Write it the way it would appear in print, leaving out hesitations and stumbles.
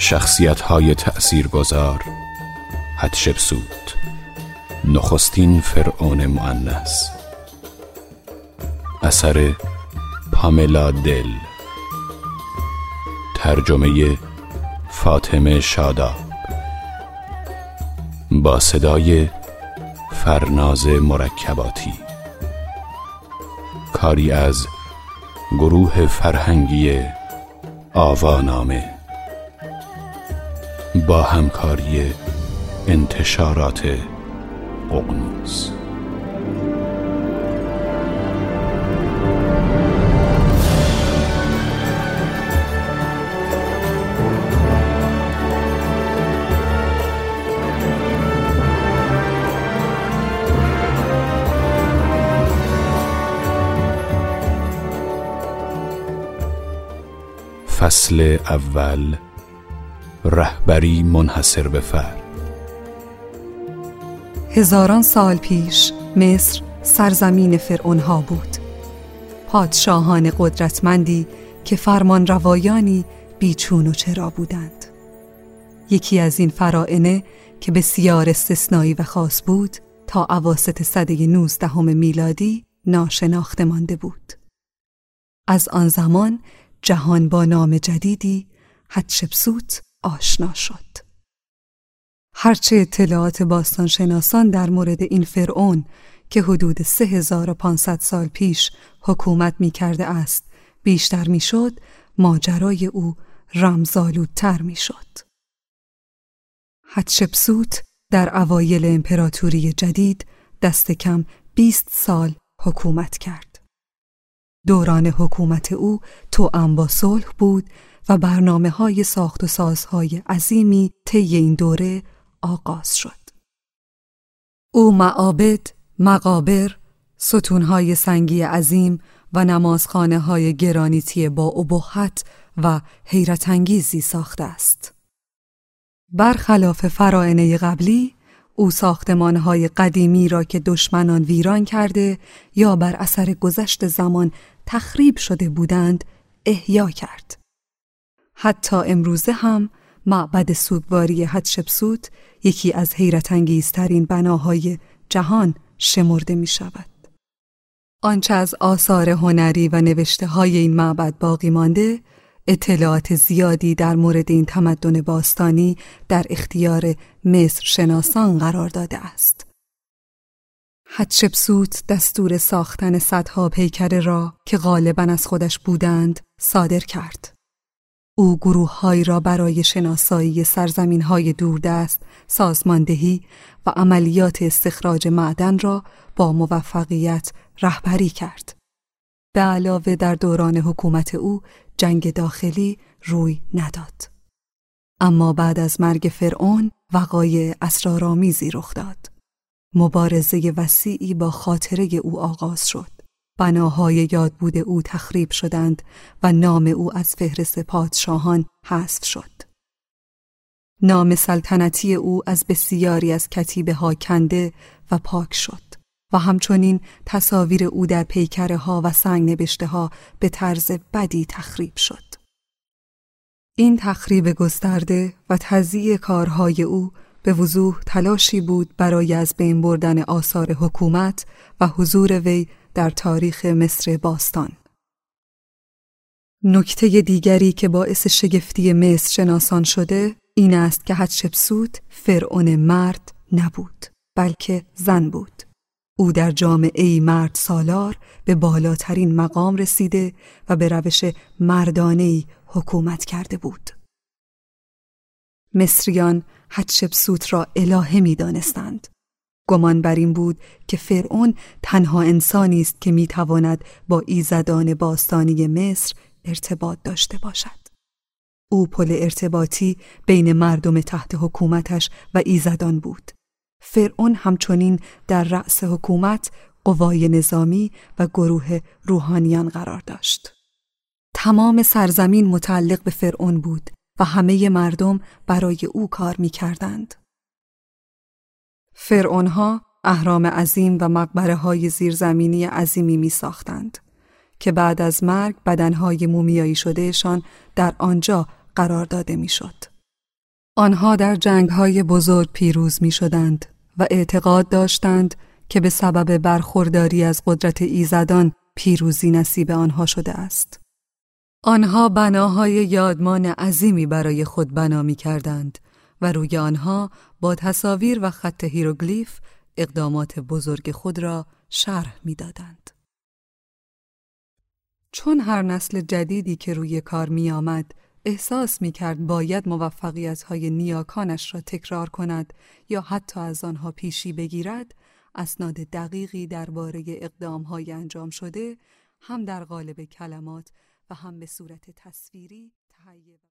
شخصیت‌های تأثیرگذار: حتشبسوت، نخستین فرعون مؤنث. اثر پاملا دل. ترجمه فاطمه شاداب. با صدای فرناز مرکباتی. کاری از گروه فرهنگی آوانامه با همکاری انتشارات ققنوس. فصل اول: رهبری منحصر به فرد. هزاران سال پیش مصر سرزمین فرعونها بود. پادشاهان قدرتمندی که فرمان روایانی بیچون و چرا بودند. یکی از این فراعنه که بسیار استثنایی و خاص بود تا اواسط سده 19 میلادی ناشناخته مانده بود. از آن زمان جهان با نام جدیدی حتشبسوت آشنا شد. هرچه اطلاعات باستانشناسان در مورد این فرعون که حدود 3500 سال پیش حکومت می کرده است بیشتر می شد، ماجرای او رمزآلودتر می شد. حتشبسوت در اوایل امپراتوری جدید دست کم 20 سال حکومت کرد. دوران حکومت او توأم با صلح بود و برنامه‌های ساخت و سازهای عظیمی طی این دوره آغاز شد. او معابد، مقابر، ستونهای سنگی عظیم و نمازخانه‌های گرانیتی با ابهت و حیرت انگیزی ساخته است. برخلاف فراعنه قبلی، او ساختمان‌های قدیمی را که دشمنان ویران کرده یا بر اثر گذشت زمان تخریب شده بودند احیا کرد. حتی امروزه هم معبد سوگواری حتشبسوت یکی از حیرت انگیزترین بناهای جهان شمرده می شود. آنچه از آثار هنری و نوشته های این معبد باقی مانده، اطلاعات زیادی در مورد این تمدن باستانی در اختیار مصر شناسان قرار داده است. حتشبسوت دستور ساختن صدها پیکره را که غالباً از خودش بودند صادر کرد. او گروه‌هایی را برای شناسایی سرزمین‌های دوردست سازماندهی و عملیات استخراج معدن را با موفقیت رهبری کرد. به علاوه در دوران حکومت او جنگ داخلی روی نداد. اما بعد از مرگ فرعون وقایع اسرارآمیزی رخ داد. مبارزه وسیعی با خاطره او آغاز شد. بناهای یادبود او تخریب شدند و نام او از فهرست پادشاهان حذف شد. نام سلطنتی او از بسیاری از کتیبه ها کنده و پاک شد و همچنین تصاویر او در پیکره ها و سنگ نبشته ها به طرز بدی تخریب شد. این تخریب گسترده و تضییع کارهای او به وضوح تلاشی بود برای از بین بردن آثار حکومت و حضور وی در تاریخ مصر باستان. نکته دیگری که باعث شگفتی مصر شناسان شده این است که حتشبسوت فرعون مرد نبود، بلکه زن بود. او در جامعه‌ای مرد سالار به بالاترین مقام رسیده و به روش مردانه‌ای حکومت کرده بود. مصریان حتشبسوت را الهه می دانستند. گمان بر این بود که فرعون تنها انسانی است که می تواند با ایزدان باستانی مصر ارتباط داشته باشد. او پل ارتباطی بین مردم تحت حکومتش و ایزدان بود. فرعون همچنین در رأس حکومت، قوای نظامی و گروه روحانیان قرار داشت. تمام سرزمین متعلق به فرعون بود و همه مردم برای او کار می کردند. فرعونها اهرام عظیم و مقبره‌های زیرزمینی عظیمی می ساختند که بعد از مرگ بدنهای مومیایی شدهشان در آنجا قرار داده می شد. آنها در جنگ‌های بزرگ پیروز می‌شدند و اعتقاد داشتند که به سبب برخورداری از قدرت ایزدان پیروزی نصیب آنها شده است. آنها بناهای یادمان عظیمی برای خود بنا می‌کردند و روی آنها با تصاویر و خط هیروگلیف اقدامات بزرگ خود را شرح می‌دادند. چون هر نسل جدیدی که روی کار می آمد احساس می کرد باید موفقیت‌های نیاکانش را تکرار کند یا حتی از آنها پیشی بگیرد، اسناد دقیقی درباره اقدام‌های انجام شده هم در قالب کلمات و هم به صورت تصویری تهیه